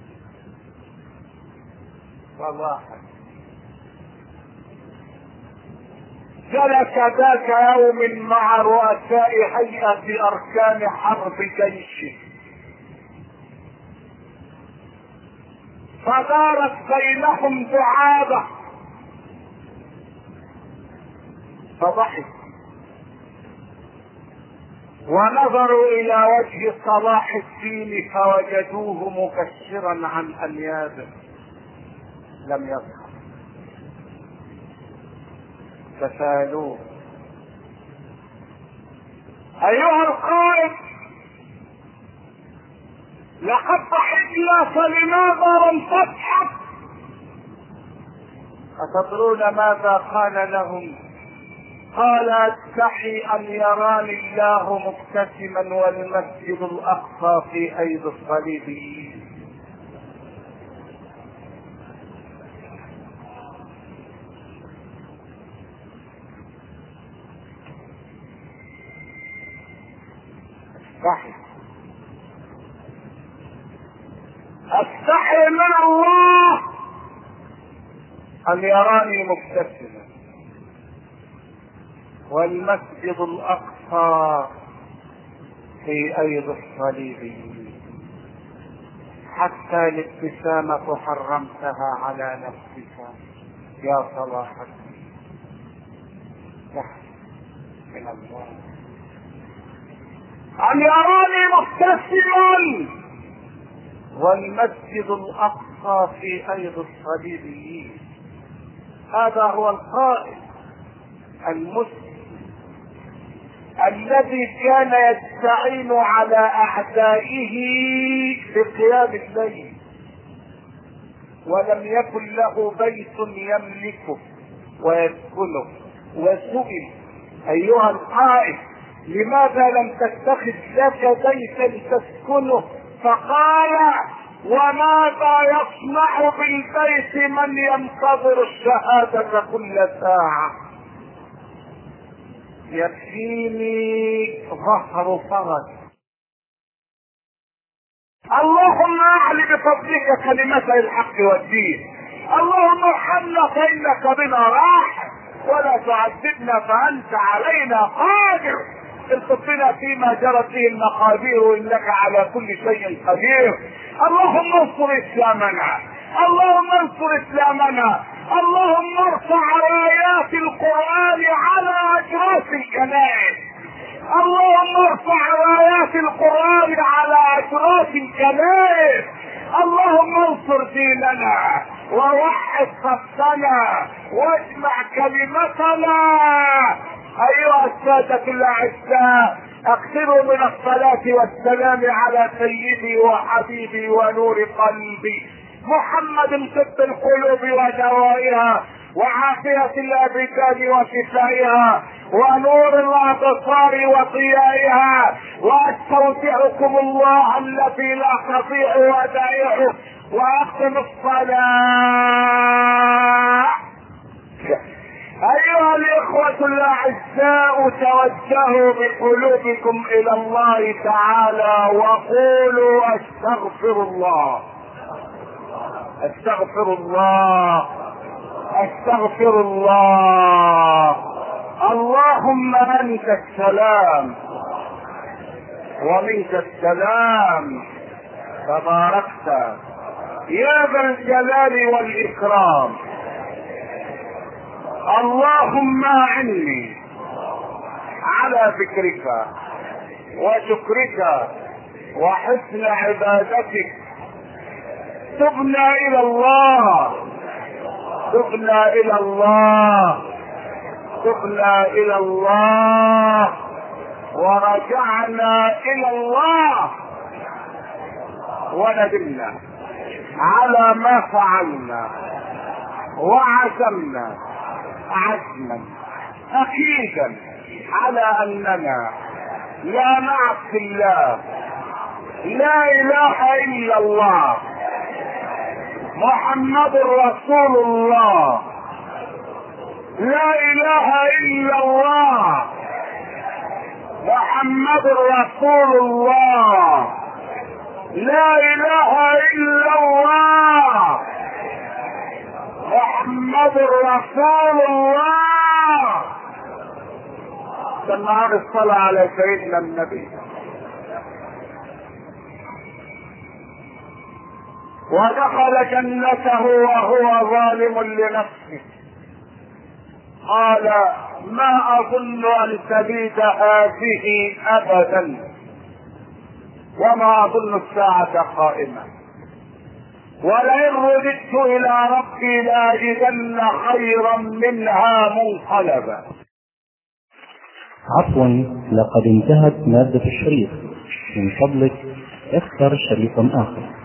صلاح الدين جلس ذاك يوم مع رؤساء هيئة أركان حرب جيشه، فدارت بينهم دعابة، فضحك ونظروا إلى وجه صلاح الدين فوجدوه مكشرا عن أنيابه، لم يضحك، فسألوه: أيها القائد، لقد ضحكنا فلماذا لم تضحك؟ أتدرون ماذا قال لهم؟ قال: أستحي أن يراني الله مبتسما والمسجد الأقصى في أيدي الصليبيين. أستحي من الله أن يراني مبتسما والمسجد الأقصى في أيدي الصليبيين. حتى الابتسامة حرمتها على نفسك يا صلاح الدين، من الله أن يراني مبتسما والمسجد الأقصى في أيدي الصليبيين. هذا هو القائد المسلم الذي كان يستعين على أعدائه بقيام الليل، ولم يكن له بيت يملكه ويسكنه. وسئل: أيها القائد، لماذا لم تتخذ لك بيتا تسكنه؟ فقال: وماذا يصنع بالبيت من ينتظر الشهادة كل ساعة؟ يكفيني ظهر فرج. اللهم اعل بفضلك كلمتي الحق والدين، اللهم ارحمنا فانك بنا راحم، ولا تعذبنا فانت علينا قادر، القنا فيما جرت به المقادير انك على كل شيء قدير. اللهم انصر اسلامنا، اللهم انصر اسلامنا، اللهم ارفع رايات القرآن على اجراس الكنائس، اللهم ارفع رايات القرآن على اجراس الكنائس، اللهم انصر ديننا ووحد صفنا واجمع كلمتنا. ايها السادة الاعزاء، اكثروا من الصلاة والسلام على سيدي وحبيبي ونور قلبي محمد طب القلوب ودوائها وعافية الابدان وشفائها ونور الابصار وضيائها. واستودعكم الله الذي لا تضيع ودائعه واقم الصلاة. ايها الاخوة الاعزاء توجهوا بقلوبكم الى الله تعالى وقولوا استغفر الله استغفر الله استغفر الله. اللهم انت السلام ومنك السلام تباركت يا ذا الجلال والاكرام. اللهم اعني على ذكرك وشكرك وحسن عبادتك. تبنا الى الله تبنا الى الله تبنا الى الله ورجعنا الى الله وندمنا على ما فعلنا وعزمنا عزما اكيدا على اننا لا نعصي الله. لا اله الا الله محمد رسول الله. لا اله الا الله محمد رسول الله. لا اله الا الله محمد رسول الله. سمعنا الصلاة على سيدنا النبي. ودخل جنته وهو ظالم لنفسه. قال ما اظن ان تبيد هذه ابدا وما اظن الساعة قائمة ولئن رددت الى ربي لاجدن خيرا منها منقلبا. عفوا، لقد انتهت مادة الشريط. من فضلك اختر شريطا اخر.